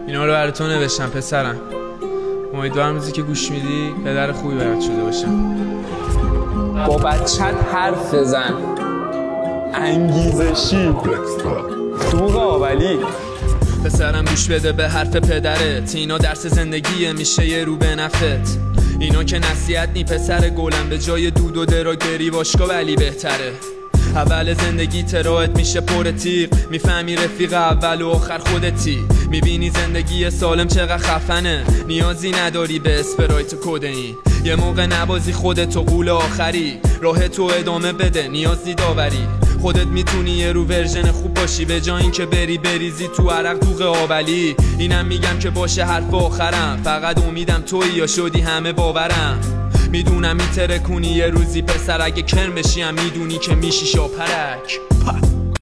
اینا رو برای تو نوشتم پسرم. امیدوارم روزی که گوش میدی پدر خوبی برات شده باشم. با بچت حرف بزن، انگیزشی دوغا ولی پسرم گوش بده به حرف پدرت، اینا درس زندگیه میشه یه رو به نفت. اینا که نصیحت نی پسر گلم، به جای دود و دراگ بری باشگاه ولی بهتره. اول زندگی تراحت میشه پر تیغ، میفهمی رفیق اول و آخر خودتی. میبینی زندگی سالم چقدر خفنه، نیازی نداری به اسپرایت و کدئین. یه موقع نبازی خودتو قول آخری، راه تو ادامه بده نیازی داوری. خودت میتونی یه رو ورژن خوب باشی، به جای این که بریزی تو عرق دوغ آبلی. اینم میگم که باشه حرف آخرم، فقط امیدم تویی یا شدی همه باورم. میدونم میترکونی یه روزی پسر، اگه کرم بشیم میدونی که میشی شاپرک.